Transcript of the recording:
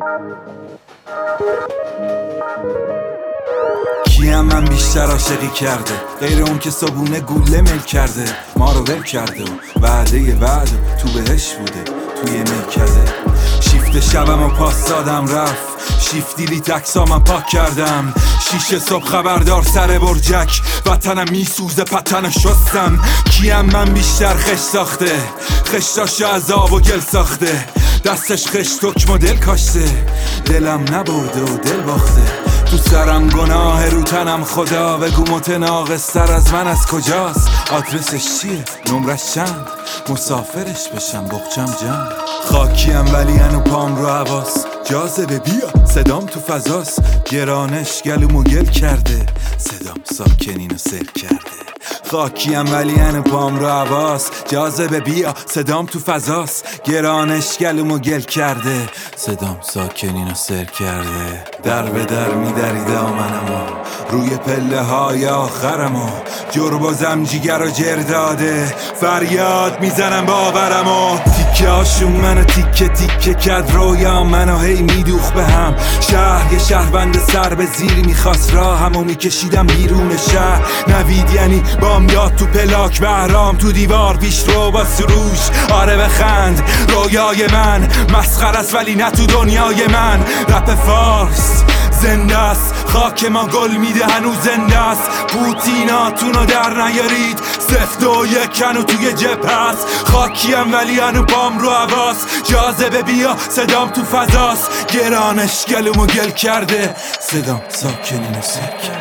کیم من بیشتر عاشقی کرده غیر اون که صابونه گوله مل کرده ما رو ول کرده و وعده تو بهش بوده توی میکده. شیفت شبم و پاس دادم رفت شیفت دیلیت اکسامم پاک کردم. 6 صبح خبردار سر برجک وطنم میسوزه پتن شستم. کیم من بیشتر خش ساخته خشتاشو از آب و گل ساخته دستش خش تک مدل کاشته دلم نبرده و دل باخته. تو سرم گناه رو تنم خدا بگو متناقص‌تر از من از کجاست. آدرسش چیه نمرش چند مسافرش بشم بخچم جمع. خاکیم ولی هنو پام رو حواس جاذبه بیا صدام تو فضاست. گرانش گلومو گل کرده صدام ساکنینو سر کرده. خاکیم ولی هنو پام رو حواس جاذبه بیا صدام تو فضاست. گرانش گلومو گل کرده صدام ساکنینو سر کرده. در به در میدری دامنمو روی پله های آخرمو جربازم جیگر و جر داده فریاد میزنم باورمو. تیکه هاشون منو تیکه تیکه کد رویا منو هی میدوخ به هم. شهر یه شهروند سر به زیر میخواست راهمو میکشیدم بیرون شهر. نوید یعنی بامداد تو پلاک بهرام تو دیوار پیش رو با سروش. آره بخند رویای من مسخره است ولی نه تو دنیای من. رپ فارس زنده است خاک ما گل میده هنوز زنده است. پوتیناتونو در نیارید 0-2-1 هنو توی جبه است. خاکیم ولی هنو پام رو حواس جاذبه بیا صدام تو فضاست. گرانش گلومو گل کرده صدام ساکنینو سر کرده.